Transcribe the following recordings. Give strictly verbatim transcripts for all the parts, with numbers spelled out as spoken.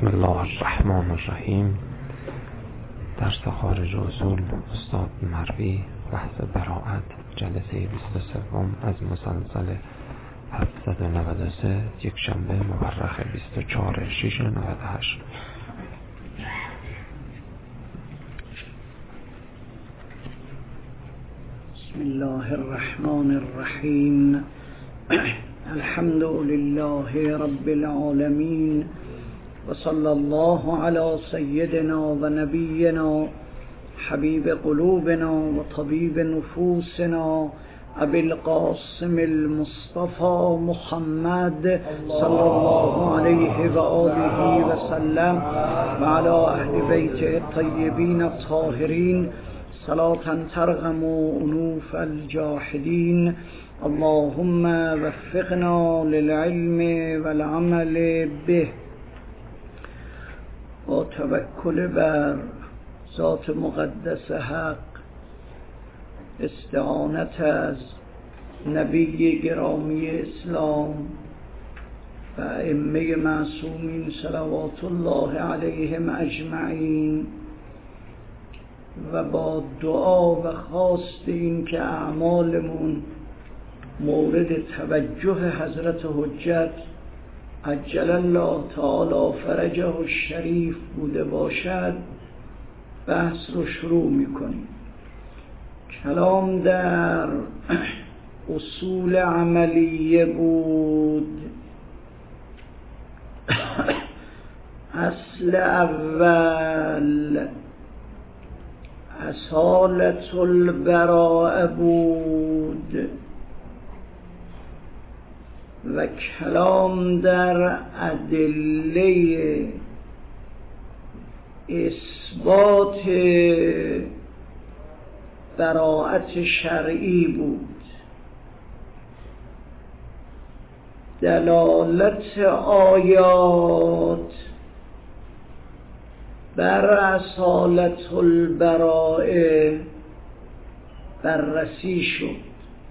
بسم الله الرحمن الرحیم. درس خارج اصول استاد مروی، بحث براءت، جلسه بیست و سه از مسلسل هفتصد و نود و سه، یک شنبه مورخ بیست و چهار شش نود و هشت. بسم الله الرحمن الرحیم. الحمد لله رب العالمین و صلی الله علی سیدنا و نبینا حبیب قلوبنا و طبیب نفوسنا ابی القاسم المصطفى محمد صلی الله علیه و آله و سلم و علی اهل بیت الطیبین الطاهرین صلاة ترغم انوف الجاحدین. اللهم وفقنا للعلم والعمل به. با توکل بر ذات مقدس حق، استعانت از نبی گرامی اسلام و ائمه معصومین صلوات الله علیهم اجمعین، و با دعا و خواست این که اعمالمون مورد توجه حضرت حجت عجل الله تعالی فرجه الشریف بوده باشد، بحث رو شروع میکنیم. کلام در اصول عملیه بود. اصل اول اصالت البراء بود و کلام در ادله اثبات براءت شرعی بود. دلالت آیات بر اصالت البراء بررسی شد.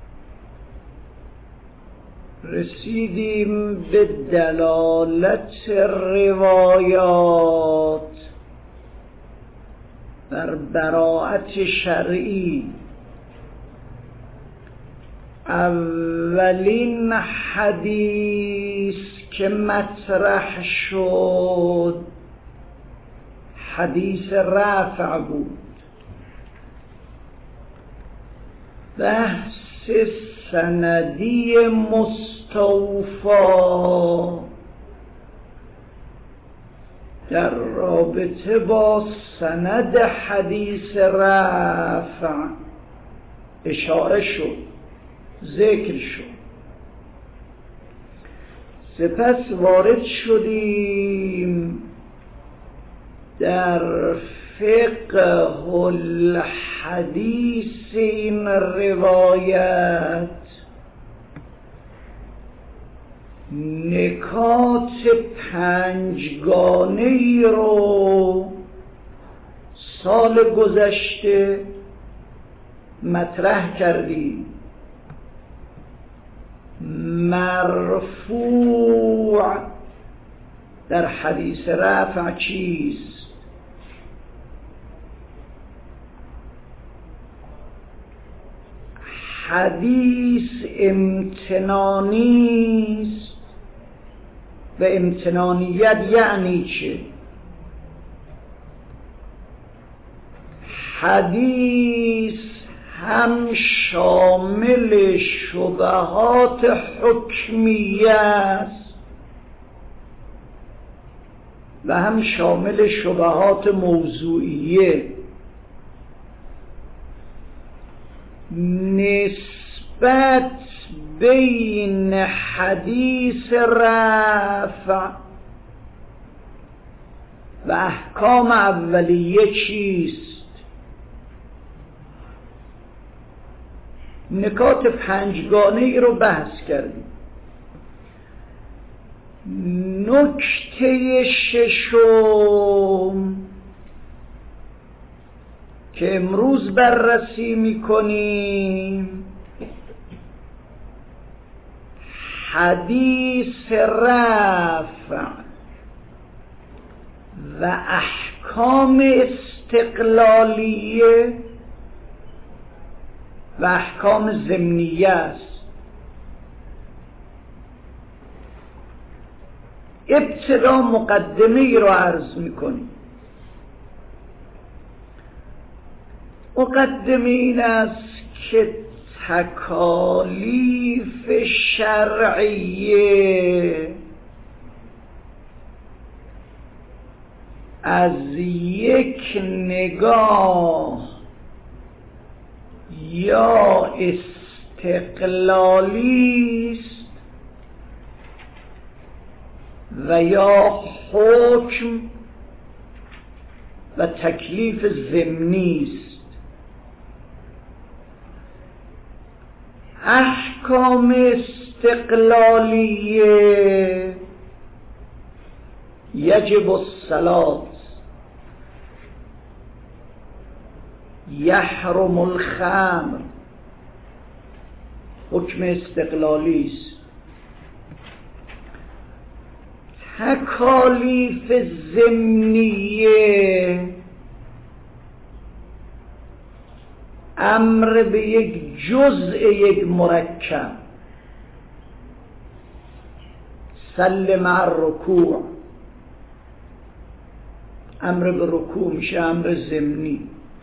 رسیدیم به دلالت روایات بر براءت شرعی. اولین حدیث که مطرح شد حدیث رفع بود. بحث سندی مستوفا در رابطه با سند حدیث رفع اشاره شد، ذکر شد. سپس وارد شدیم در فقه الحدیث این روایت. نکات پنجگانه ای رو سال گذشته مطرح کردیم. مرفوع در حدیث رفع چیست؟ حدیث امتنانی است و امتنانیت یعنی چه؟ حدیث هم شامل شبهات حکمیه است و هم شامل شبهات موضوعیه. نسبت بین حدیث رفع و احکام اولیه چیست؟ نکات پنجگانه ای رو بحث کردیم. نکته ششم که امروز بررسی میکنیم حدیث رفع و احکام استقلالیه و احکام ضمنیه است. ابتدا مقدمه ای رو عرض میکنیم. مقدمه این است که تکالیف شرعیه از یک نگاه یا استقلالی است و یا حکم و تکلیف ضمنی است. احکام استقلالیه یجب الصلاة، یحرم الخمر، حکم استقلالی است. تکالیف ضمنیه امر به یک جزء یک مرکب، سل مع الرکوع، امر به رکوع میشه امر ضمنی.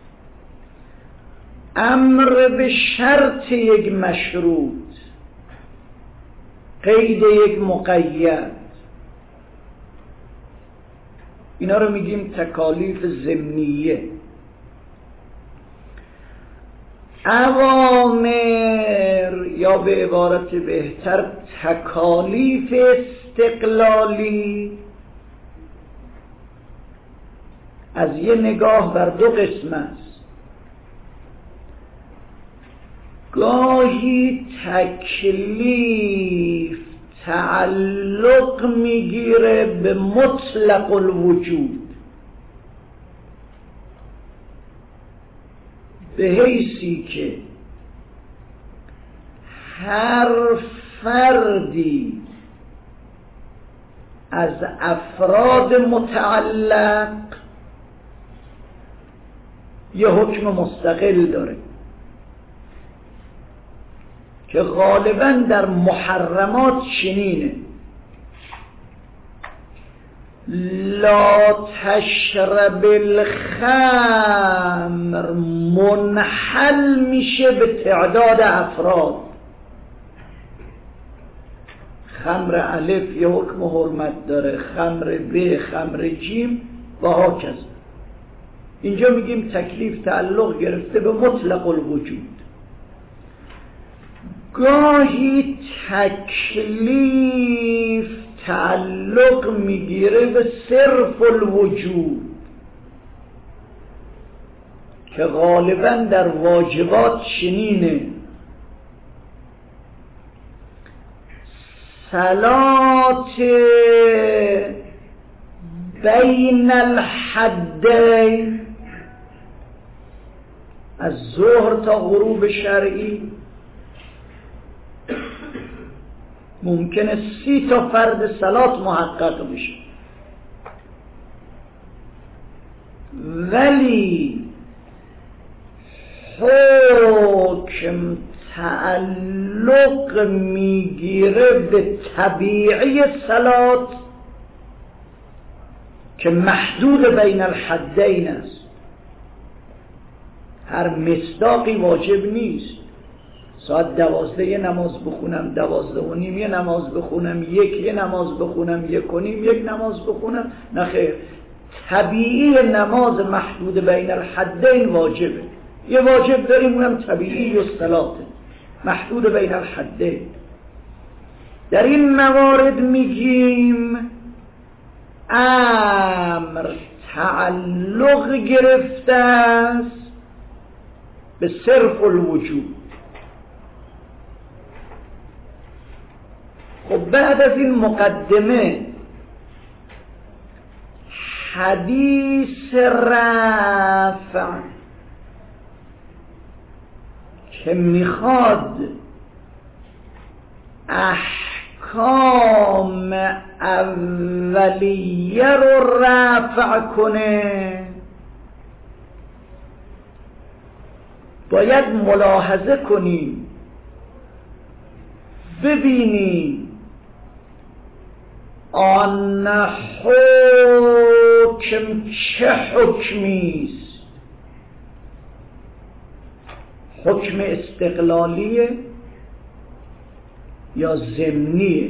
امر به شرط یک مشروط، قید یک مقید، اینا رو میگیم تکالیف ضمنیه. اوامر یا به عبارت بهتر تکالیف استقلالی از یه نگاه بر دو قسم است. گاهی تکلیف تعلق میگیره به مطلق الوجود، به حیثی که هر فردی از افراد متعلق یه حکم مستقل داره که غالباً در محرمات چنینه: لا تشرب الخمر منحل میشه به تعداد افراد. خمر الف یه حکم حرمت داره، خمر ب، خمر جیم و هاکذا. اینجا میگیم تکلیف تعلق گرفته به مطلق الوجود. گاهی تکلیف تعلق میگیره به صرف الوجود که غالبا در واجبات چنینه: صلات بین الحدین، از ظهر تا غروب شرعی ممکنه سی تا فرد صلات محقق بشه، ولی حکم تعلق میگیره به طبیعی صلات که محدود بین الحدین است. هر مصداقی واجب نیست. ساعت دوازده یه نماز بخونم، دوازده و نیم یه نماز بخونم، یک یه نماز بخونم، یک و نیم یک نماز بخونم، نه خیر. طبیعی نماز محدود بین الحدین واجبه. یه واجب داریم اونم طبیعی و صلاته محدود بین الحدین. در این موارد میگیم امر تعلق گرفته است به صرف الوجود. خب بعد از این مقدمه حدیث رفع که میخواد احکام احکام اولیه رو رفع کنه باید ملاحظه کنیم، ببینیم آن حکم چه حکمیست. حکم استقلالیه یا ضمنیه؟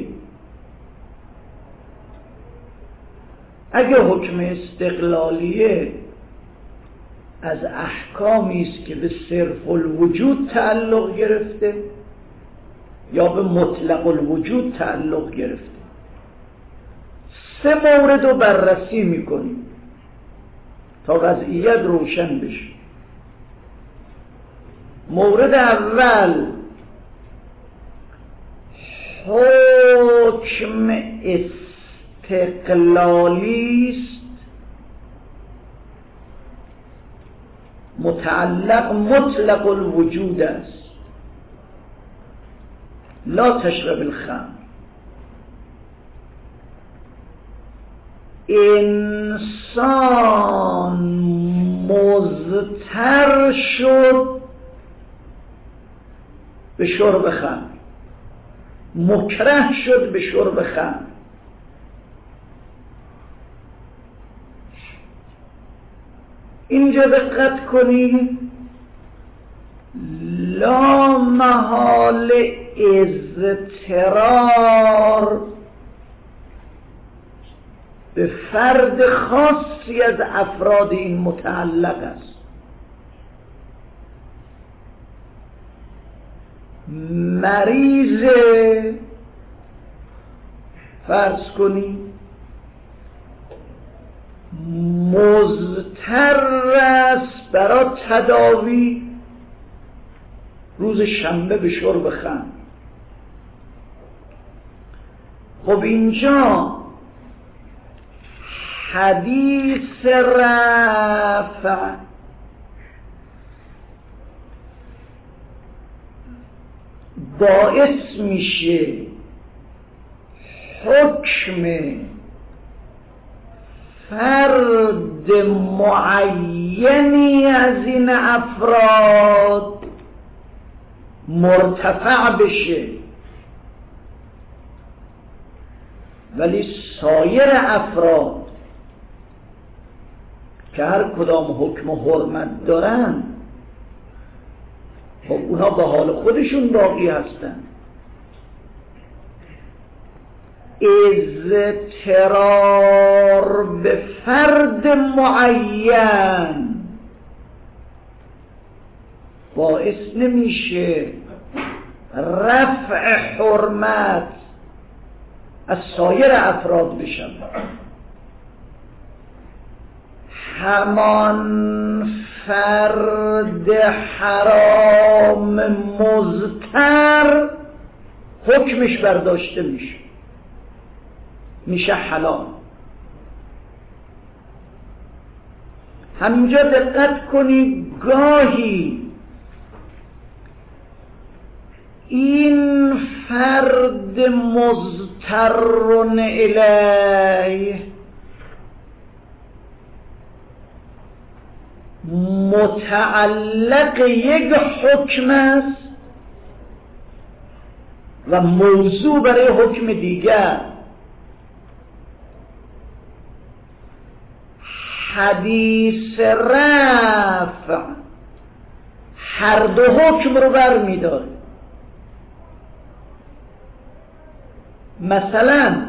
اگه حکم استقلالیه از احکامی است که به صرف الوجود تعلق گرفته یا به مطلق الوجود تعلق گرفته. سه مورد رو بررسی میکنیم تا وضعیت روشن بشه. مورد اول حکم استقلالی است متعلق مطلق الوجود است. لا تشرب الخمر. انسان مضطر شد به شرب خمر، مکره شد به شرب خمر. اینجا دقت کنید، لا محال اضطرار به فرد خاصی از افراد این متعلق است. مریض فرض کنید مضطر است برای تداوی روز شنبه به شرب خمر. خب اینجا حدیث رفع باعث میشه حکم فرد معینی از این افراد مرتفع بشه، ولی سایر افراد که هر کدام حکم و حرمت دارن خب اونا به حال خودشون باقی هستن. اضطرار به فرد معین باعث نمیشه رفع حرمت از سایر افراد بشن. همان فرد حرام مضطر حکمش برداشته میشه، میشه حلال. همینجا دقت کنید، گاهی این فرد مضطرن الیه متعلق یک حکم است و موضوع برای حکم دیگر. حدیث رفع هر دو حکم رو برمی داره. مثلا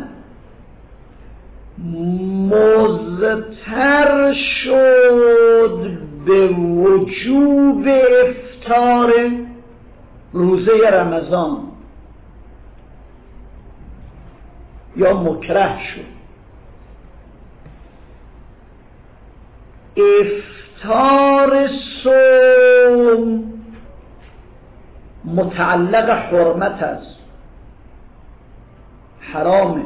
مضطر شد به وجوب افطار روزه رمضان یا مکره شد. افطار صوم متعلق حرمت است، حرامه،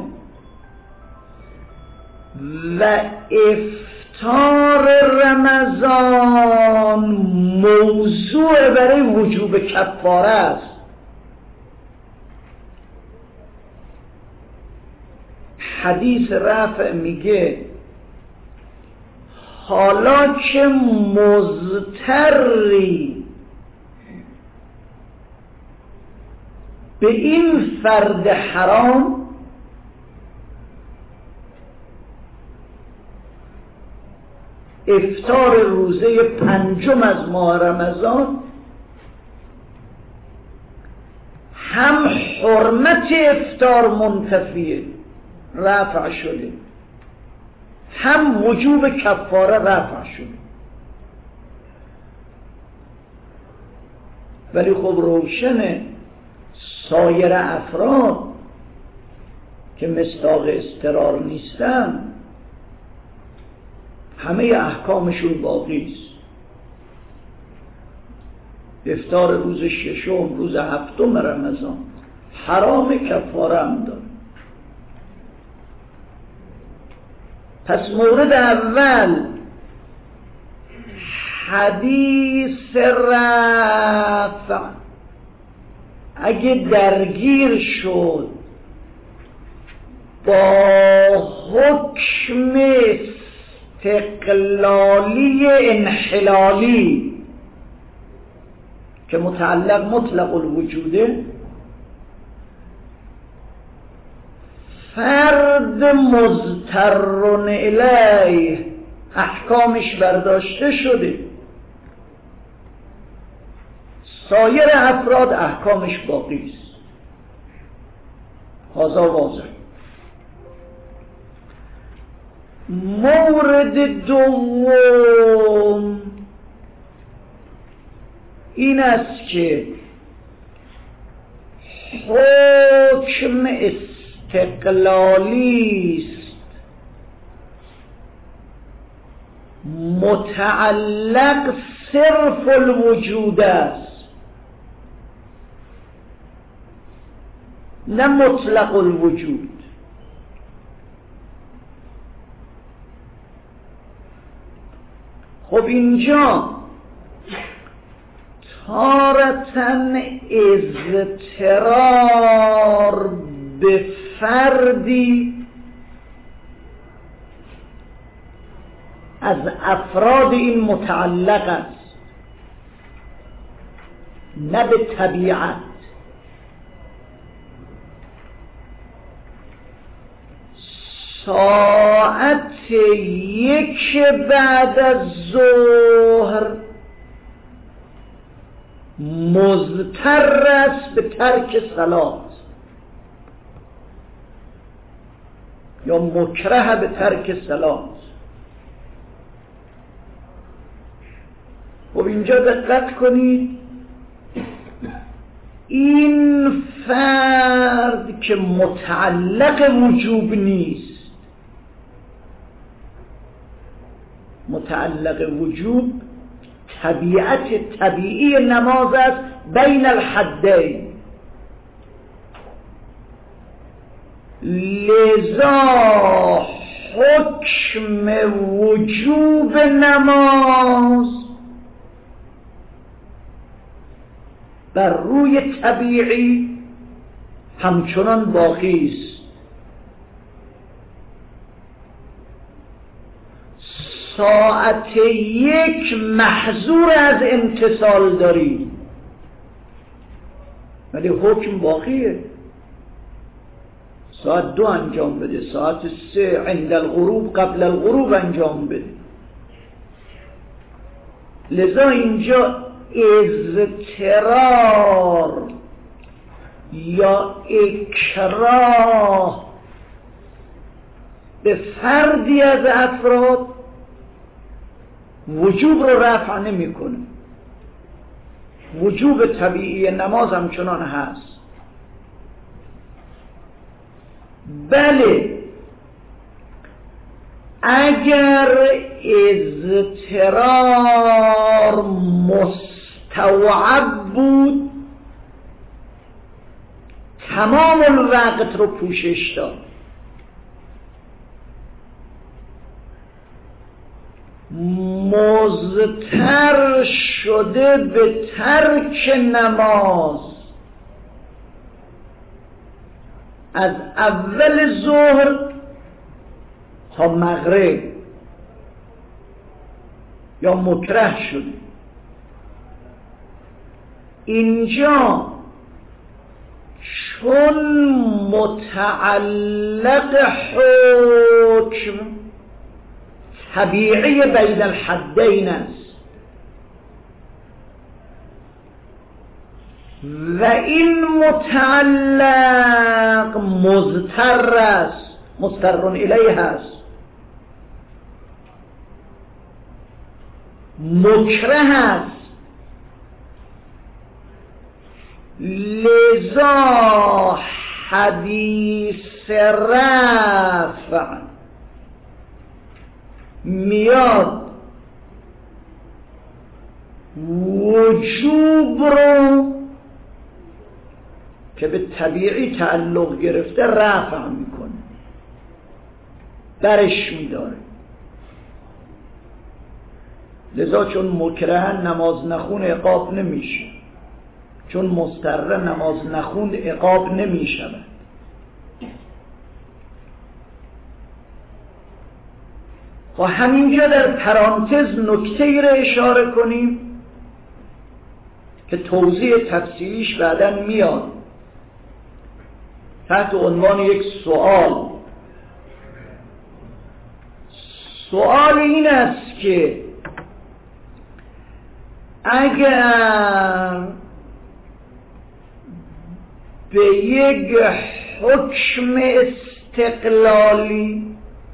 و افطار رمضان موضوع برای وجوب کفاره است. حدیث رفع میگه حالا که مضطری به این فرد حرام افطار روزه پنجم از ماه رمضان هم حرمت افطار منتفیه رفع شده، هم وجوب کفاره رفع شده. ولی خب روشنه سایر افراد که مصداق اضطرار نیستن همه احکامشون باقی است. افطار روز ششم، روز هفتم رمضان حرام، کفاره هم داره. پس مورد اول حدیث رفع اگه درگیر شد با حکم استقلالی انحلالی که متعلق مطلق الوجوده، فرد مضطرن الیه احکامش برداشته شده، سایر افراد احکامش باقی است. هذا واضح. مورد دوم این است که حکم استقلالی است متعلق صرف الوجود است، نه مطلق الوجود. خب اینجا تارتن اضطرار به فردی از افراد این متعلق است، نه به طبیعت. ساعت یک بعد از ظهر مضطر است به ترک صلات یا مکره به ترک صلات. خب اینجا دقت کنید، این فرد که متعلق وجوب نیست، متعلق وجوب طبیعت طبیعی نماز است بین الحدین، لذا حکم وجوب نماز بر روی طبیعی همچنان باقی است. ساعت یک محظور از امتثال داری ولی حکم باقیه. ساعت دو انجام بده، ساعت سه عند الغروب قبل الغروب انجام بده. لذا اینجا اضطرار یا اکراه به فردی از افراد وجوب رو رفع نمی کنه. وجوب طبیعی نماز همچنان هست. بله اگر اضطرار مستوعب بود تمام الوقت رو پوشش داد، مضطر شده به ترک نماز از اول ظهر تا مغرب یا مکره شده. اینجا چون متعلق حکم طبیعی بین الحدین است و این متعلق مضطر است، مضطر الیه است، مکره است، لذا حدیث رفع میاد وجوب رو که به طبیعی تعلق گرفته رفع میکنه، درش میداره. لذا چون مکره نماز نخون عقاب نمیشه، چون مضطر نماز نخون عقاب نمیشود. و همینجا در پرانتز نکته ای را اشاره کنیم که توضیح تفصیلیش بعداً میاد تحت عنوان یک سوال. سوال این است که اگر به یک حکم استقلالی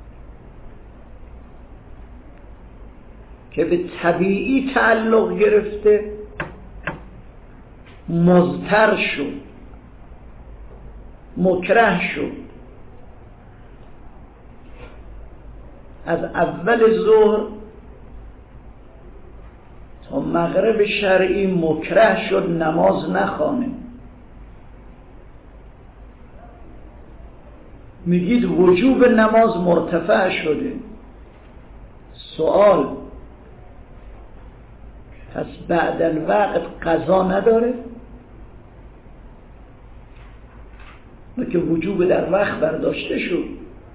که به طبیعی تعلق گرفته مضطر شد، مکره شد، از اول ظهر تا مغرب شرعی مکره شد نماز نخوانه، میگید وجوب نماز مرتفع شده. سوال: پس بعد الوقت قضا نداره؟ ما که وجوب در وقت برداشته شد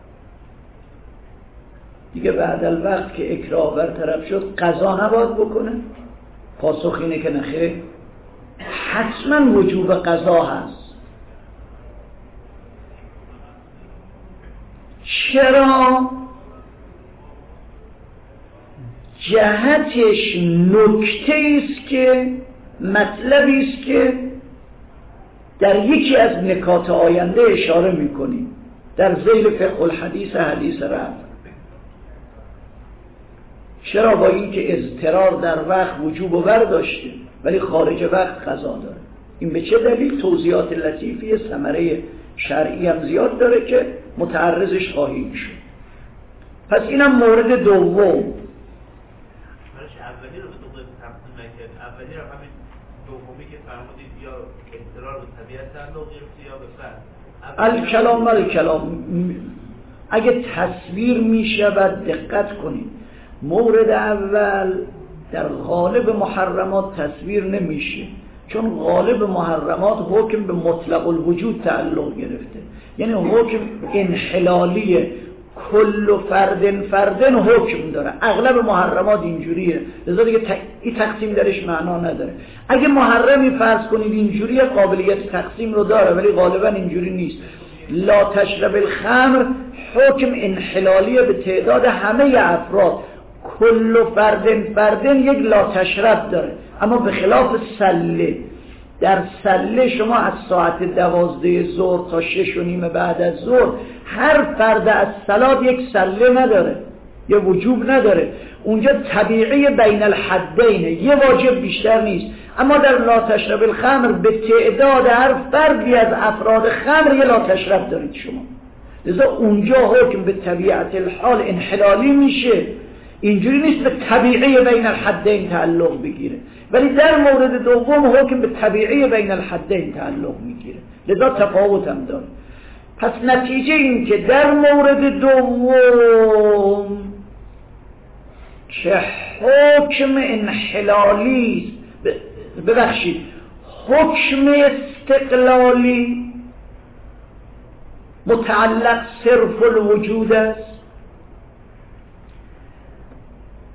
دیگه، بعد الوقت که اکراه برطرف شد قضا نباید بکنه؟ پاسخ اینه که نخیر، حتما وجوب قضا هست. چرا؟ جهتش نکته است که مطلبی است که در یکی از نکات آینده اشاره میکنیم در ذیل فقه الحدیث حدیث رفع. چرا؟ با این که اضطرار در وقت وجوب برداشته ولی خارج وقت قضا داره. این به چه دلیل؟ توضیحات لطیفی ثمره شرعی هم زیاد داره که متعرضش خواهیم شد. پس اینم مورد دوم. اولی رو به دوم تقسیم نکرد. اولی رو همین دومی که فرمودید یا اضطرار به طبیعت تعلق گرفته یا به فرد. الکلام الکلام اگه تصویر می شود دقت کنید. مورد اول در غالب محرمات تصویر نمیشه، چون غالب محرمات حکم به مطلق الوجود تعلق گرفته، یعنی حکم انحلالیه، کل فردن فردن حکم داره. اغلب محرمات اینجوریه، لذا دیگه ت... این تقسیم درش معنا نداره. اگه محرمی فرض کنید اینجوریه قابلیت تقسیم رو داره، ولی غالبا اینجوری نیست. لا تشرب الخمر حکم انحلالیه به تعداد همه افراد، کل فردن فردن یک لا تشرب داره. اما به خلاف سله، در سله شما از ساعت دوازده ظهر تا شش و نیم بعد از ظهر هر فرد از صلات یک سله نداره، یه وجوب نداره. اونجا طبیعی بین الحدینه، یه واجب بیشتر نیست. اما در لا تشرب الخمر به تعداد هر فردی از افراد خمر یه لا تشرب دارید شما، لذا اونجا حکم به طبیعت الحال انحلالی میشه. اینجوری نیست به طبیعی بین الحدین تعلق بگیره، ولی در مورد دوم حکم به طبیعی بین الحدین تعلق میگیره، لذا تفاوت هم داره. پس نتیجه این که در مورد دوم که حکم انحلالی ببخشید حکم استقلالی متعلق صرف الوجود است،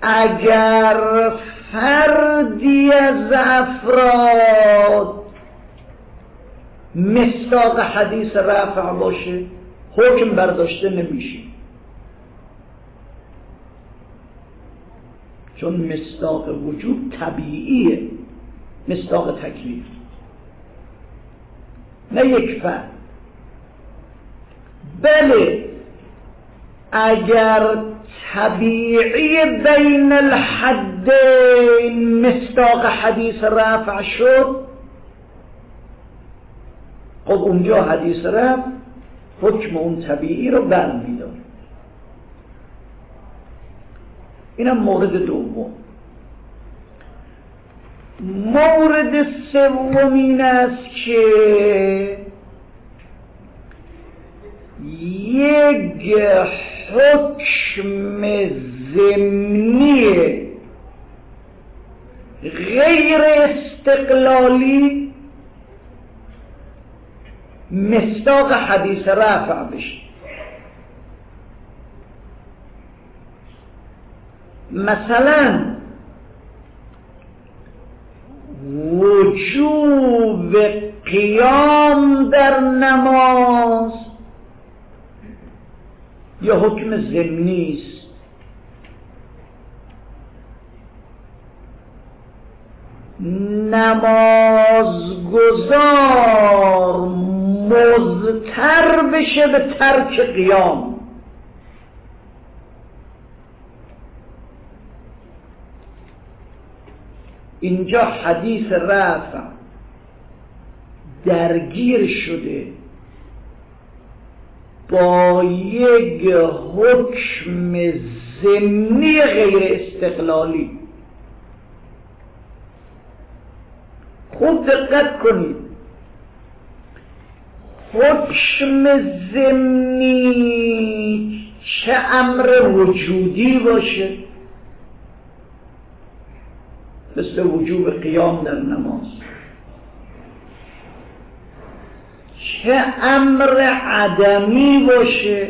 اگر فردی از افراد مصداق حدیث رفع باشه حکم برداشته نمیشه، چون مصداق وجود طبیعیه، مصداق تکلیف نه یک فرد. بله اگر طبیعی بین الحدین مصداق حدیث رفع شد، خب اونجا حدیث رفع حکم اون طبیعی رو برمی‌داره. اینم مورد دوم. مورد سوم این است که یک حکم ضمنی غیر استقلالی مصداق حدیث رفع بشه. مثلا وجوب قیام در نماز یه حکم ضمنی است. نمازگزار مضطر بشه به ترک قیام، اینجا حدیث رفع درگیر شده با یک حکم ضمنی غیر استقلالی. خوب دقت کنید، حکم ضمنی چه امر وجودی باشه مثل وجوب قیام در نماز، چه امر عدمی باشه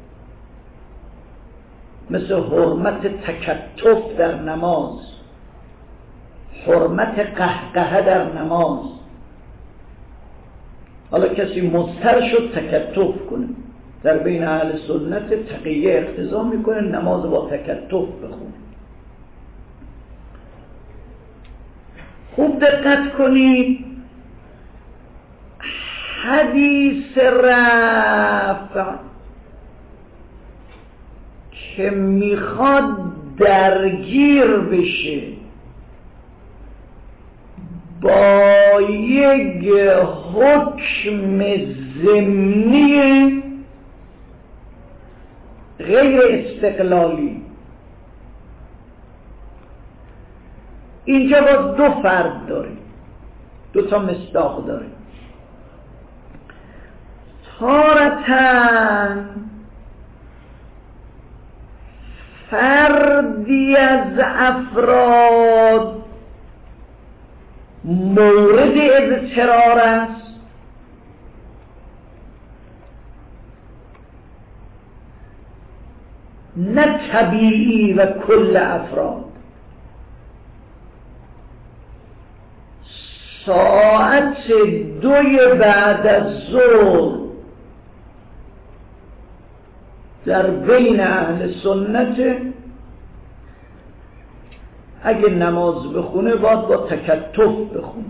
مثل حرمت تکتف در نماز، حرمت قهقه در نماز. حالا کسی مضطر شد تکتف کنه، در بین اهل سنت تقیه اقتضا میکنه نماز با تکتف بخونه. خوب دقت کنید، حدیث رفع که میخواد درگیر بشه با یک حکم ضمنی غیر استقلالی، اینجا با دو فرد داره، دو تا مصداق داره. تارتاً فردی از افراد مورد اضطرار است، نه طبیعی و کل افراد. ساعت دوی بعد از ظهر در بین اهل سنت اگه نماز بخونه باید با تکتف بخونه.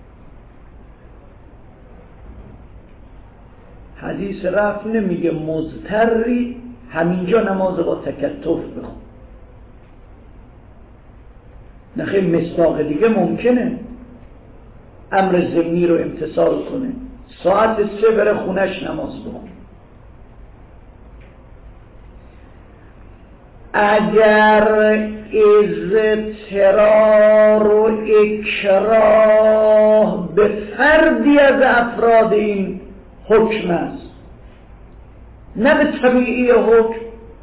حدیث رفع نمیگه مضطری همینجا نماز با تکتف بخون. نخیر مصداق دیگه ممکنه امر ضمنی رو امتثال کنه، ساعت سه بره خونش نماز بخونه. اگر اضطرار و اکراه به فردی از افراد این حکم است، نه به طبیعی حکم،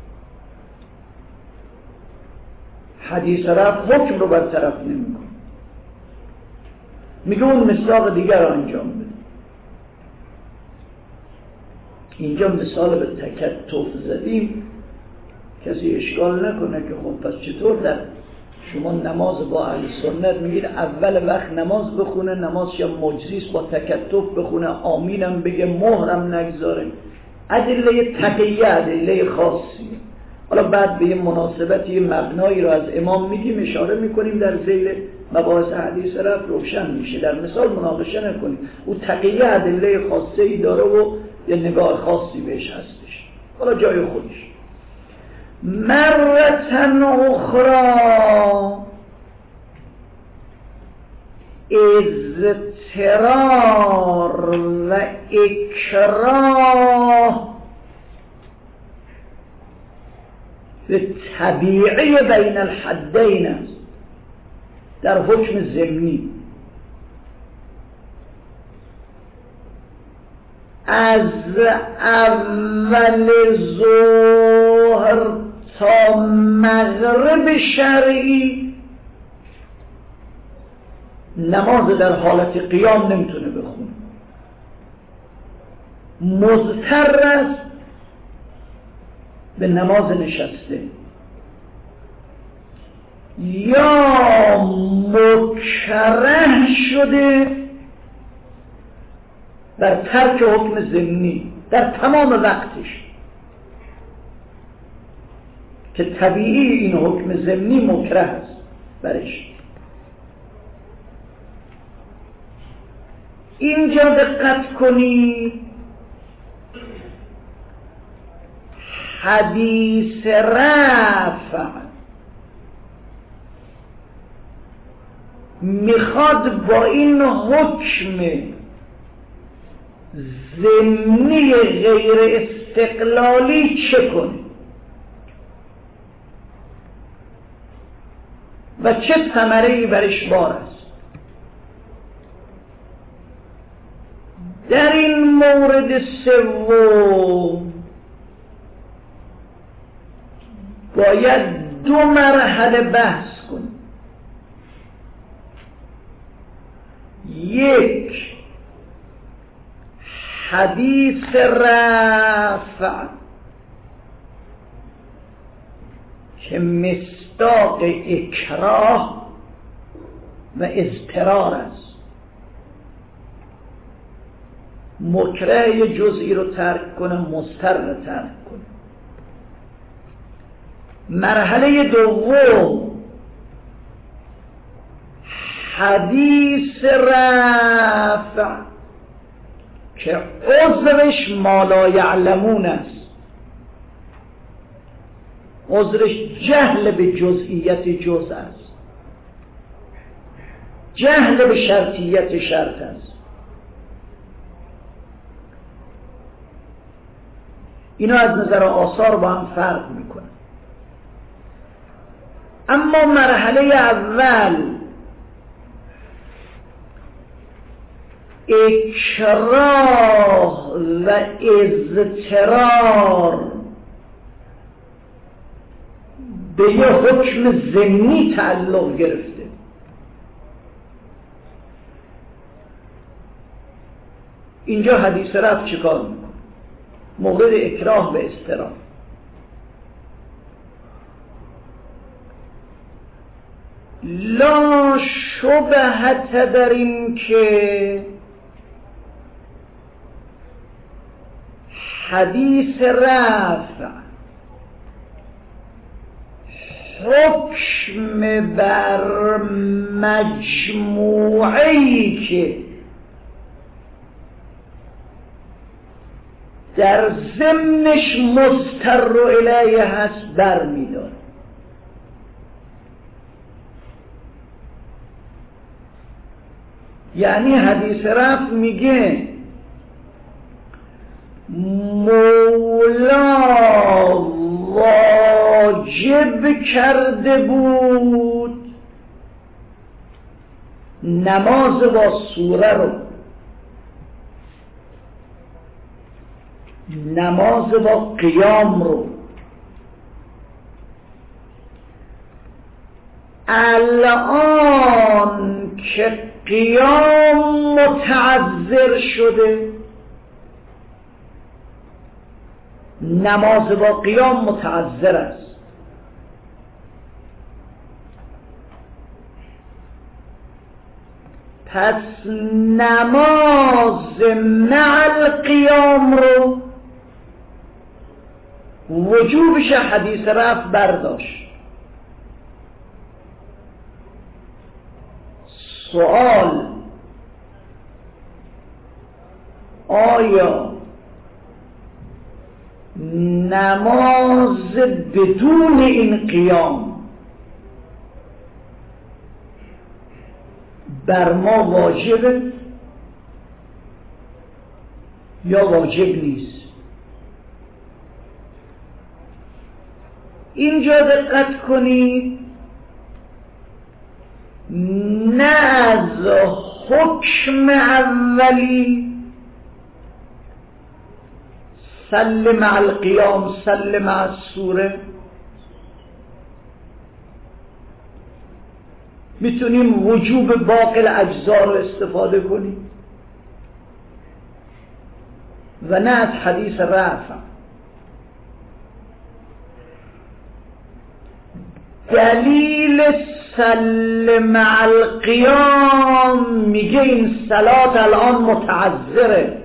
حدیث رفع حکم رو برطرف نمی‌کنه، میگه اون مصداق دیگر رو انجام بده. اینجا مثال به تکتف زدیم کسی اشکال نکنه که خب پس چطور در شما نماز با اهل سنت میگید اول وقت نماز بخونه، نماز یا مجزیست با تکتف بخونه، آمینم بگه، مهرم نگذاره. ادله تقیه، ادله خاصی. حالا بعد به یه مناسبت یه مبنایی رو از امام میگیم، اشاره میکنیم در ذیل مباحث حدیث رفت روشن میشه. در مثال مناقشه نکنیم. او تقیه ادله خاصی ای داره و یه نگاه خاصی بهش هستش، حالا جای خودش. مرتن اخرى اضطرار و اکراه به طبیعی بین الحدین است در حکم ضمنی. از اول ظهر تا مغرب شرعی نماز در حالت قیام نمیتونه بخونه، مضطر است به نماز نشسته، یا مکره شده بر ترک حکم ضمنی در تمام وقتش، که طبیعی این حکم ضمنی مکره است برش. اینجا دقت کنی حدیث رفع میخواد با این حکم ضمنی غیر استقلالی چه کنه و چه ثمره‌ای برش بار است. در این مورد سوم باید دو مرحله بحث کنیم. یک، حدیث رفع که مصداق اکراه و اضطرار است، مکره یه جزئی رو ترک کنه، مضطر رو ترک کنه. مرحله دوم حدیث رفع که عذرش ما لا یعلمون است، عذرش جهل به جزئیت جزء است، جهل به شرطیت شرط است. اینا از نظر آثار با هم فرق میکنه. اما مرحله اول اکراه و اضطرار به یه حکم ضمنی تعلق گرفته. اینجا حدیث رفع چیکار میکنه؟ مورد اکراه و اضطرار لا شبهت در این که حدیث رفع حکم بر مجموعی که در ضمنش مضطر الیه هست بر میداره. یعنی حدیث رفع میگه مولا واجب کرده بود نماز با سوره رو، نماز با قیام رو. الان که قیام متعذر شده، نماز با قیام متعذر است. پس نماز مع القیام رو وجوبش حدیث رفع برداشت. سوال: آیا نماز بدون این قیام بر ما واجبه یا واجب نیست؟ اینجا دقت کنید، نه از حکم اولی سل مع القیام سل مع السوره میتونیم وجوب باقی الاجزا رو استفاده کنیم و نه از حدیث رفع. دلیل سل مع القیام میگه این صلات الان متعذره،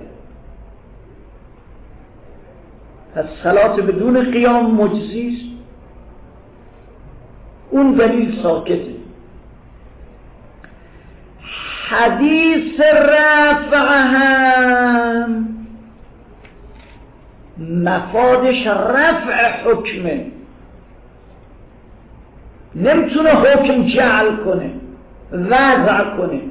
پس صلات بدون قیام مجزیست. اون دلیل ساکته. حدیث رفع هم مفادش رفع حکمه، نمیتونه حکم جعل کنه وضع کنه.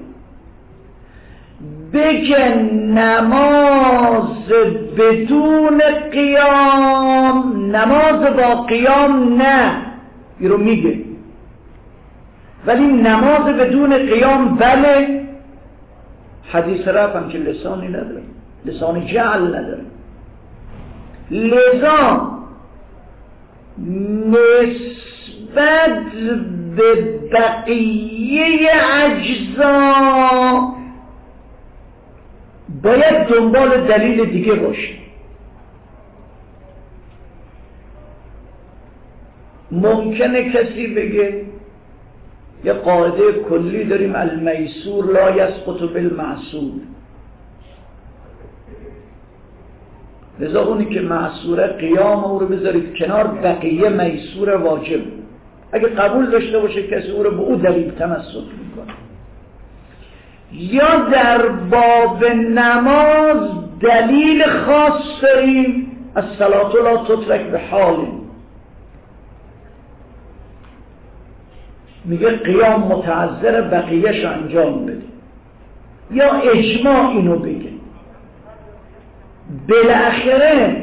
بگه نماز بدون قیام نماز با قیام نه، این رو میگه، ولی نماز بدون قیام بله. حدیث رفع هم که لسانی نداره، لسان جعل نداره، لذا نسبت به بقیه اجزا باید دنبال دلیل دیگه باشه. ممکنه کسی بگه یه قاعده کلی داریم، المیسور لا یسقط بالمعسور، لذا اونی که معسوره قیام او رو بذارید کنار، بقیه میسور واجب. اگه قبول داشته باشه کسی او رو به او دلیل تمسک میکنه. یا در باب نماز دلیل خاص داریم، الصلاة لا تترک به حال، میگه قیام متعذر بقیهش انجام بده. یا اجماع اینو بگه. بالاخره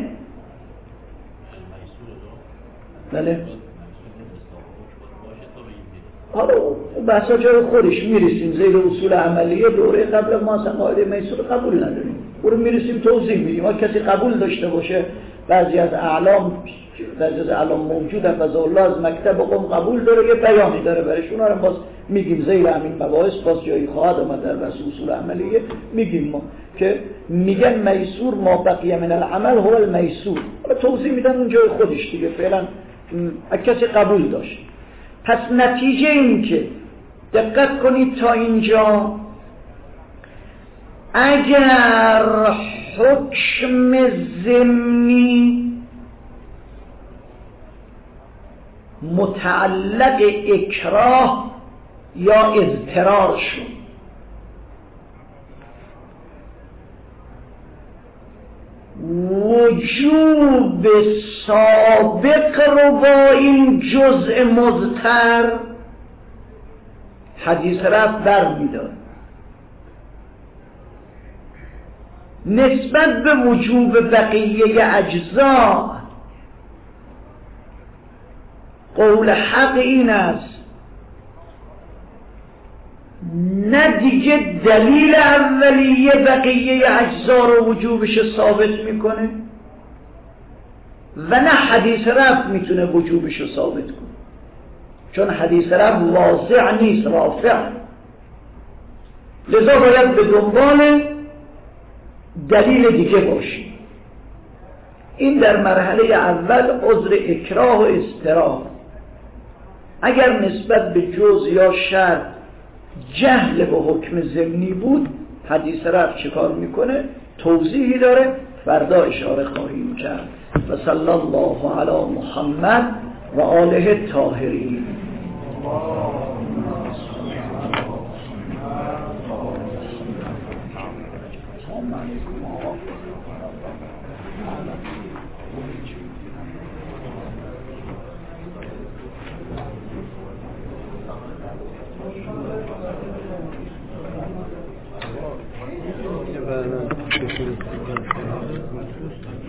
بله حالا بحثا جای خودش میرسیم، زیر اصول عملیه دوره قبل ما اصلا قاعده میسور قبول نداریم، او رو میرسیم توضیح میدیم. ما کسی قبول داشته باشه، بعضی از اعلام بعضی از اعلام موجود حفظه الله از مکتب قم قبول داره، یه بیانی داره برش، اونا رو باز میگیم زیر همین مباحث، باز جایی خواهد آمد در بحث اصول عملیه میگیم ما که میگن میسور ما بقیه من العمل هو المیسور. حالا توضیح میدن اون جای خودش دیگه، فعلا کسی قبول داشت. پس نتیجه این که دقت کنید تا اینجا، اگر حکم ضمنی متعلق اکراه یا اضطرار شد، وجوب سابق رو با این جزء مضطر حدیث رفع بر میدار. نسبت به وجوب بقیه اجزا قول حق این است، نه دیگه دلیل اولیه بقیه اجزا رو وجوبش ثابت میکنه و نه حدیث رفع میتونه وجوبش رو ثابت کنه، چون حدیث رفع واضح نیست، رافع. لذا باید به دنبال دلیل دیگه باشیم. این در مرحله اول عذر اکراه و اضطرار. اگر نسبت به جز یا شرط جهل به حکم ضمنی بود، حدیث رفع چه کار میکنه؟ توضیحی داره، فردا اشاره خواهیم کرد. و صلی الله علی محمد و آله الطاهرین. Thank you.